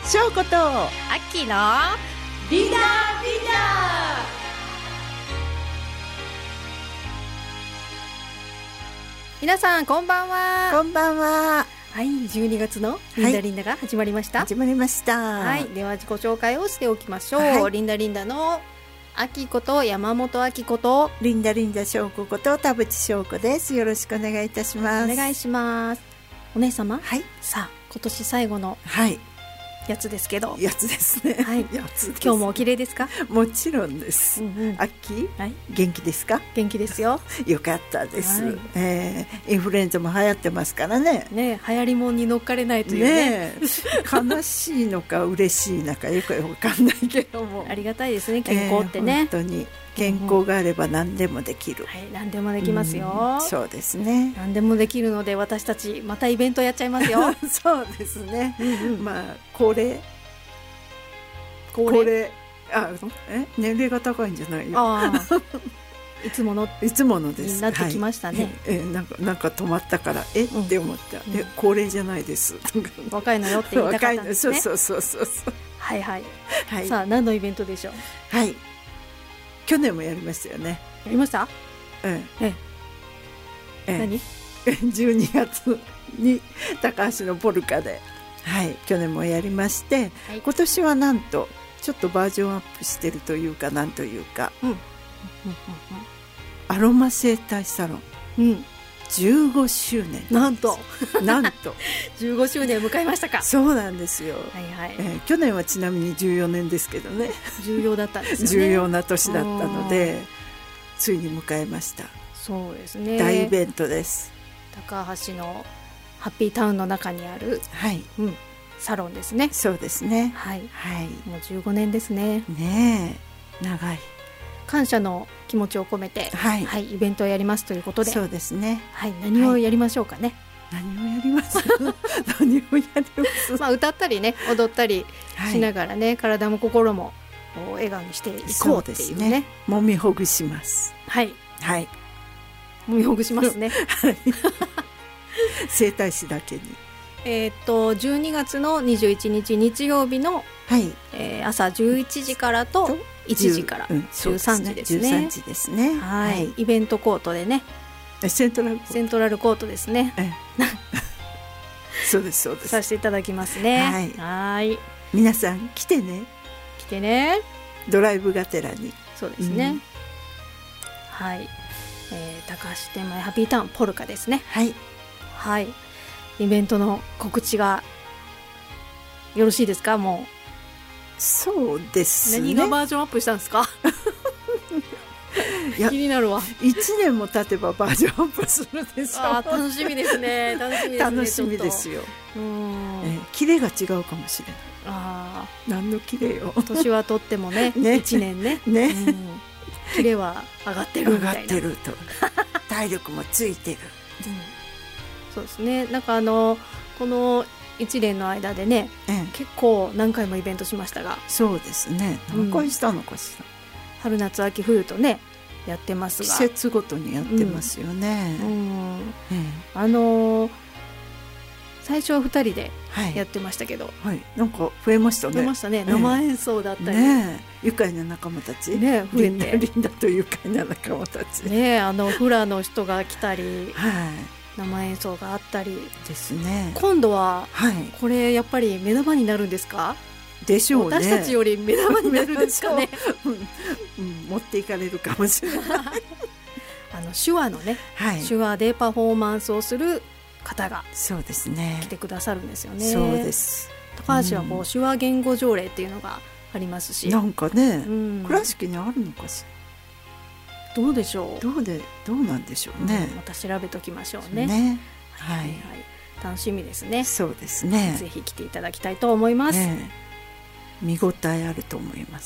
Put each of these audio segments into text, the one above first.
翔子とアッキーのリーダー皆さんこんばんは。 こんばんは。 はい、12月のリンダリンダが始まりました。 始まりました。 はい、では自己紹介をしておきましょう。 はい、 リンダリンダのアキこと山本アキことリンダ翔子こと田淵翔子です。よろしくお願いいたします。 お願いします。お姉様、 はい、 さあ今年最後のやつですけど、 やつですね。 はい、 やつです。 今日もお綺麗ですか？ もちろんです。アッキー、はい、元気ですか？ 元気ですよ。 よかったです。インフルエンザも流行ってますからね。 ね、流行りもんに乗っかれないというね。 悲しいのか嬉しいのかよくわかんないけども。 ありがたいですね、健康ってね。 本当に健康があれば何でもできる。 はい、何でもできますよ。 そうですね。 何でもできるので私たちまたイベントやっちゃいますよ。 そうですね。まあ恒例年齢が高いんじゃないよ。 いつものですなってきましたね。 なんか止まったからって思った。恒例じゃないです。 若いのよって言いたかったんですね。 そう。 はいはい。さあ何のイベントでしょう。 はい。去年もやりましたよね。 やりました？何 ？12月に高橋のポルカで、はい、去年もやりまして、今年はなんとちょっとバージョンアップしてるというかなんというか、アロマ整体サロン、15周年。 なんと15周年を迎えましたか。 そうなんですよ。去年はちなみに14年ですけどね。 重要だったんですよね。 重要な年だったのでついに迎えました。 そうですね。 大イベントです。 高橋のハッピータウンの中にある、サロンですね。 そうですね。 もう15年ですね。 ねえ、長い。 感謝の気持ちを込めて、イベントをやりますということで。 そうですね。 何をやりましょうかね。 何をやりますまあ歌ったりね、踊ったりしながらね、体も心も笑顔にしていこうっていうね。 もみほぐします。 もみほぐしますね。 整体師だけに。 12月の21日日曜日の、朝11時からと1時から13時ですね。 13時ですね。 イベントコートでね。セントラルコートですね。 そうですさせていただきますね。 皆さん来てね。ドライブがてらに。 そうですね。高橋天満ハッピーターンポルカですね。イベントの告知がよろしいですか？もうそうですね。 何がバージョンアップしたんですか？気になるわ。 1年も経てばバージョンアップするでしょ。 楽しみですね。 楽しみですよ。キレが違うかもしれない。何のキレよ。 年はとってもね、1年ね。キレは上がってるみたいな。 上がってると。体力もついてる。 そうですね。なんかこの1年の間でね、結構何回もイベントしましたが。そうですね。何回したのかしら。春夏秋冬とねやってますが、季節ごとにやってますよね。最初は2人でやってましたけど、なんか増えましたね。生演奏だったり、愉快な仲間たち、増えて、リンダと愉快な仲間たちね、フラの人が来たり、生演奏があったりですね。今度はこれやっぱり目玉になるんですか？でしょうね。私たちより目玉になるんですかね。持っていかれるかもしれない。手話のね、手話でパフォーマンスをする方が来てくださるんですよね。そうです。高橋は手話言語条例っていうのがありますし、なんかね、倉敷にあるのかしら。どうでしょう。どうなんでしょうね。また調べときましょうね。楽しみですね。そうですね。ぜひ来ていただきたいと思います。見応えあると思います。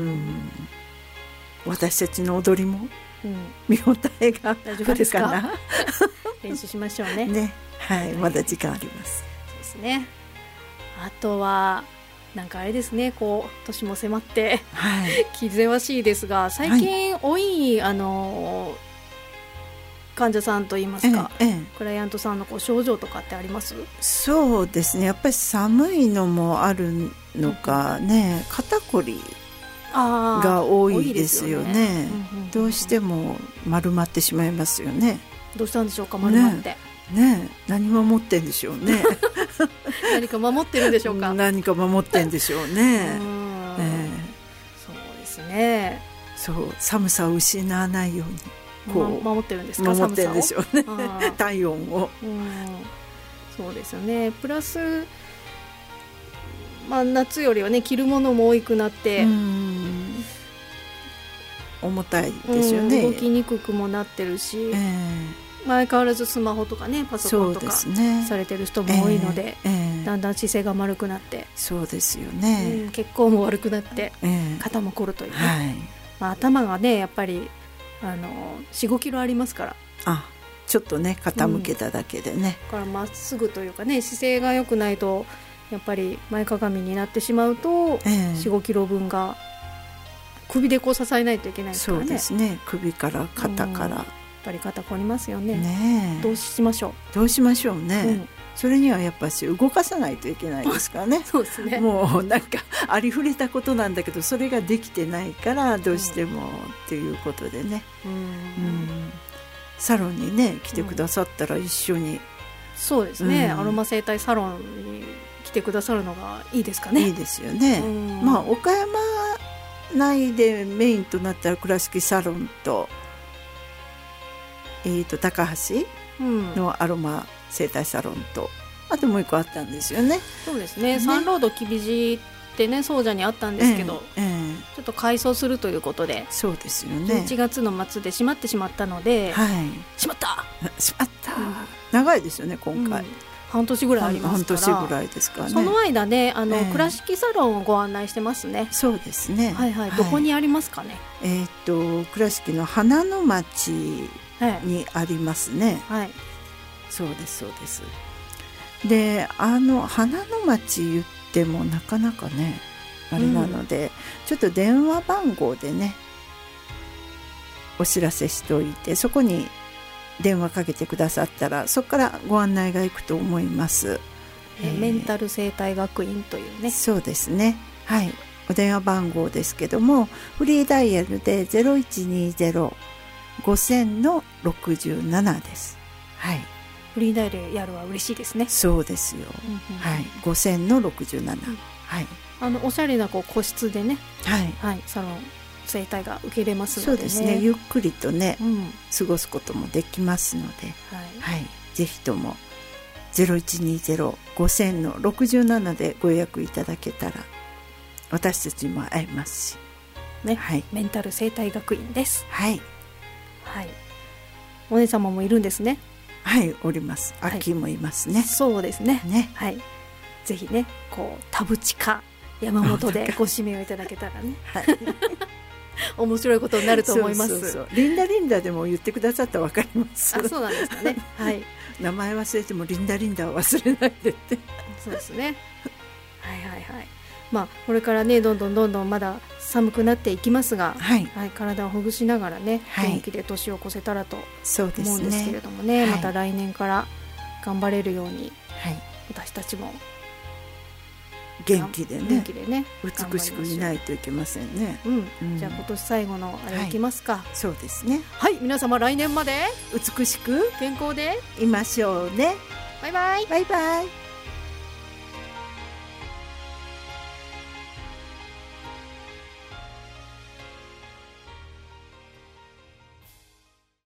私たちの踊りも見応えがあるかな。練習しましょうね。まだ時間あります。そうですね。あとはなんかあれですね、年も迫って気ぜわしいですが、最近多い患者さんといいますか、クライアントさんの症状とかってあります？ そうですね、やっぱり寒いのもあるのかね、肩こりが多いですよね。どうしても丸まってしまいますよね。 どうしたんでしょうか、丸まってね、何守ってんでしょうね何か守ってるんでしょうか。 何か守ってんでしょうねそうですね。 そう、寒さを失わないように守ってるんですか。 守ってるんでしょうね体温を。 そうですよね。プラス、夏よりはね着るものも多くなって重たいですよね。 動きにくくもなってるし、相変わらずスマホとかねパソコンとかされてる人も多いので、だんだん姿勢が丸くなって、 そうですよね、 血行も悪くなって、肩も凝るというね、頭がねやっぱり4、5キロありますから、 ちょっとね傾けただけでね、 だからまっすぐというかね、姿勢が良くないとやっぱり前かがみになってしまうと、4、5キロ分が首で支えないといけないですからね。 そうですね、首から肩から、 やっぱり肩こりますよね。どうしましょうね、それにはやっぱし動かさないといけないですからねそうですね。 もうなんかありふれたことなんだけど、それができてないからどうしてもっていうことでね、サロンにね来てくださったら一緒に、 そうですね、アロマ整体サロンに来てくださるのがいいですかね。 いいですよね。岡山内でメインとなったら倉敷サロンと、高橋のアロマ整体サロンと、あともう一個あったんですよね。 そうですね、サンロードきびじってね総社にあったんですけど、ちょっと改装するということで、 そうですよね、 11月の末で閉まってしまったので、閉まった長いですよね今回、 半年ぐらいありますから。 半年ぐらいですかね。 その間ね倉敷サロンをご案内してますね。 そうですね、 どこにありますかね。 倉敷の花の町にありますね。そうですそうです。で花の町言ってもなかなかねあれなので、ちょっと電話番号でねお知らせしておいて、そこに電話かけてくださったらそこからご案内がいくと思います。 メンタル生態学院というね。 そうですね、お電話番号ですけども、フリーダイヤルで 0120-5000-67 です。 フリーダイヤルは嬉しいですね。 そうですよ、5000-67、 おしゃれな個室でね、サロン整体が受けれますのでね。 そうですね、ゆっくりとね、過ごすこともできますので、ぜひとも 0120-5000-67 でご予約いただけたら私たちも会えますしね、メンタル生態学院です。お姉様もいるんですね。 おります。秋もいますね。 そうですね。ぜひね田淵か山本でご指名をいただけたらね面白いことになると思います。 リンダでも言ってくださったら分かります。 そうなんですかね。 名前忘れてもリンダは忘れないでってそうですね。これからねどんどんまだ寒くなっていきますが、体をほぐしながらね、元気で年を越せたらと思うんですけれどもね、また来年から頑張れるように、私たちも元気でね美しくいないといけませんね。 じゃあ今年最後のあれいきますか。 そうですね。 皆様来年まで美しく健康でいましょうね。 バイバイ。 バイバイ。